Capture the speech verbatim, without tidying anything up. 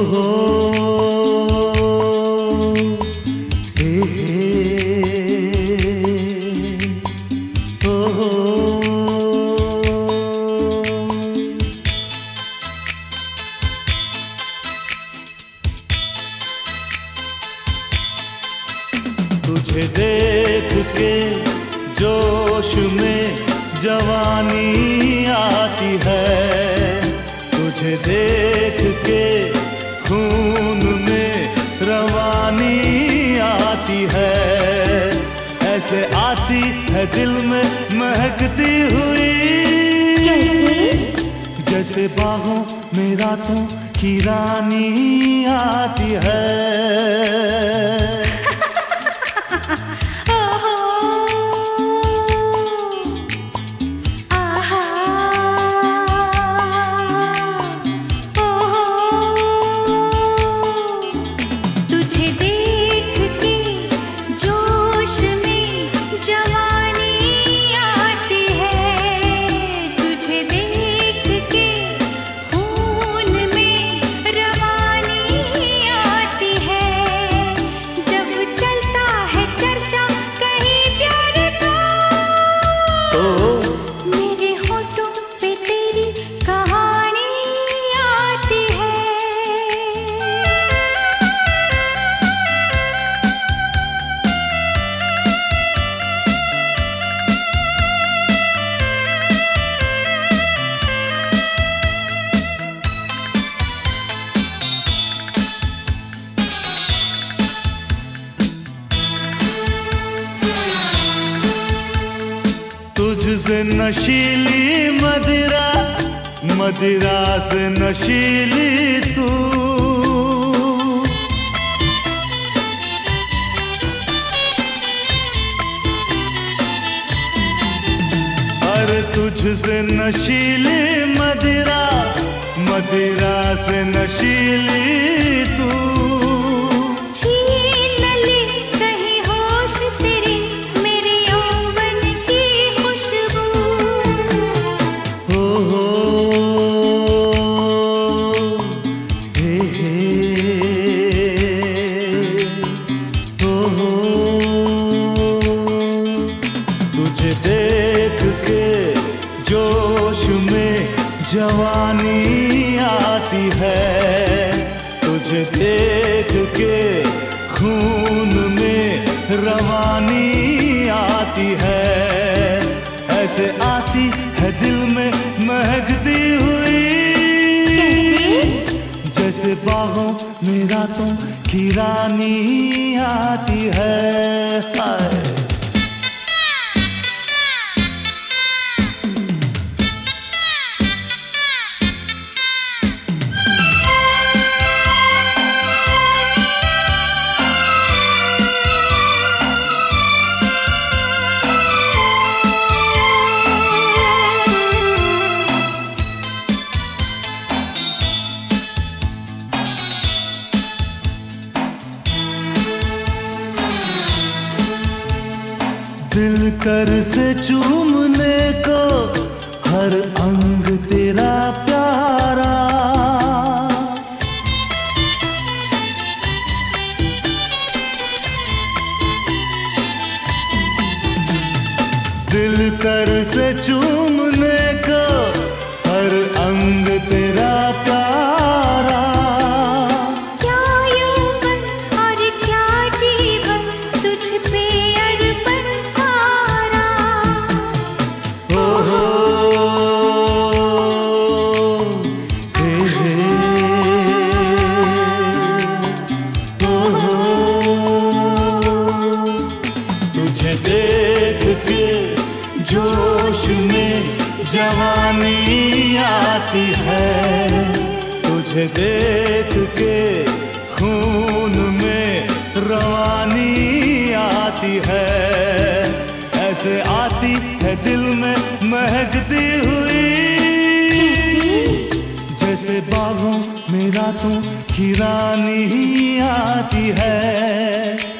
हो हे हो हो तुझे देख के जोश में जवानी आती है, तुझे देख के खून में रवानी आती है। ऐसे आती है दिल में महकती हुई, जैसे बाहों में रातों की रानी आती है। तुझसे नशीली मदिरा, मदिरा से नशीली तू, अरे तुझसे नशीली मदिरा, मदिरा से नशीली तू। तुझे देख के जोश में जवानी आती है, तुझे देख के खून में रवानी आती है। ऐसे आती है दिल में महकती हुई, जैसे बाहों में रातों की रानी आती है। हाय दिल कर से चूमने को हर अंग तेरा प्यारा, दिल कर से चूमने को हर अंग तेरा प्यारा। क्या यौवन और क्या जीवन तुझ पे देख के जोश में जवानी आती है, तुझे देख के खून में रवानी आती है। ऐसे आती है दिल में महकती हुई, जैसे बाहों में रातों की रानी आती है।